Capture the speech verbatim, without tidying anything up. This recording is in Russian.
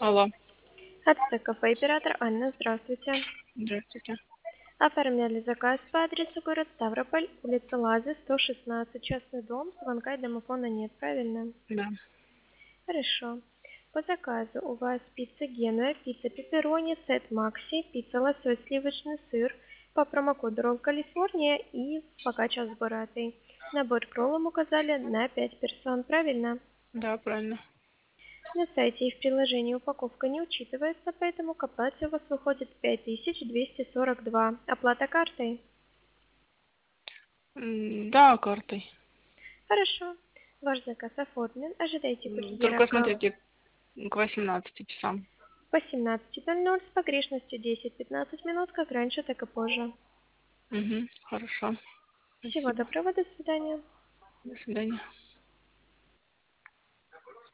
Алло, Ацтек кафе, оператор Анна, здравствуйте. здравствуйте. Оформляли заказ по адресу город Ставрополь, улица Лазы, сто шестнадцать, частный дом, звонка и домофона нет, правильно? Да. Хорошо. По заказу у вас пицца Генуя, пицца пепперони, сет Макси, пицца лосось, сливочный сыр, по промокоду Ролл Калифорния и пока час буратый. Набор к роллам указали на пять персон, правильно? Да, правильно. На сайте и в приложении упаковка не учитывается, поэтому к оплате у вас выходит пять тысяч двести сорок два. Оплата картой? М, Да, картой. Хорошо. Ваш заказ оформлен. Ожидайте М, курьера Только к смотрите, к восемнадцати часам. восемнадцати ноль ноль с погрешностью десять-пятнадцать минут, как раньше, так и позже. Угу, хорошо. Всего Спасибо. доброго, до свидания. До свидания.